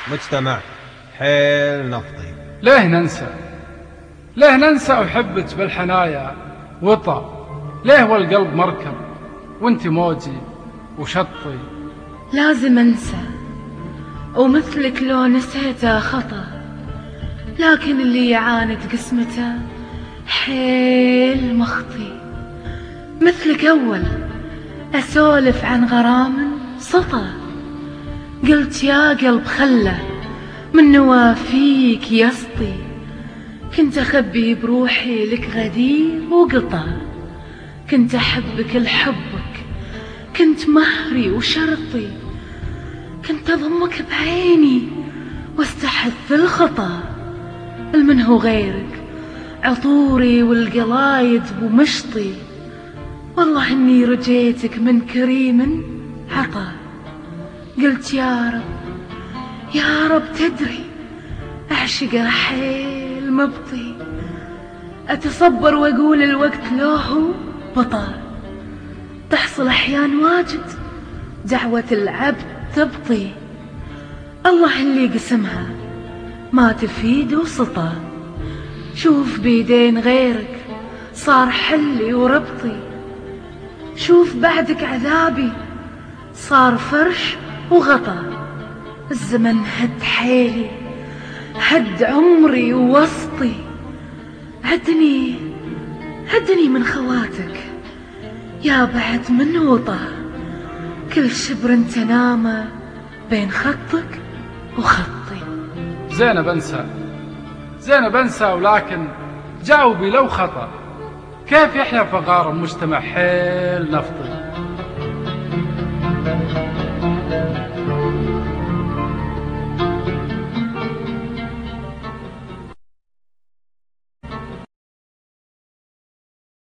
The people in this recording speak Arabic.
مجتمع حيل نفطي. ليه ننسى أحبك بالحنايا وطا؟ ليه والقلب مركب وانت موجي وشطي؟ لازم أنسى، ومثلك لو نسيته خطأ، لكن اللي يعاند قسمته حيل مخطي. مثلك أول أسولف عن غرام سطى، قلت يا قلب خله من نوافيك يسطي. كنت أخبي بروحي لك غدير وقطع، كنت أحبك لحبك، كنت مهري وشرطي، كنت أضمك بعيني واستحث الخطا. المن هو غيرك عطوري والقلايد ومشطي، والله إني رجيتك من كريم عطا. قلت يا رب تدري أعشق حيل مبطي، أتصبر وأقول الوقت لوهو بطا، تحصل أحيان واجد دعوة العبد تبطي. الله اللي قسمها ما تفيد وسطا، شوف بيدين غيرك صار حلي وربطي، شوف بعدك عذابي صار فرش وغطا. الزمن هد حيلي هد عمري ووسطي، هدني من خواتك يا بعد من وطا، كل شبر انت نامه بين خطك وخطي. زينب انسى، ولكن جاوبي لو خطأ، كيف يحيا فقار مجتمع حيل نفطي؟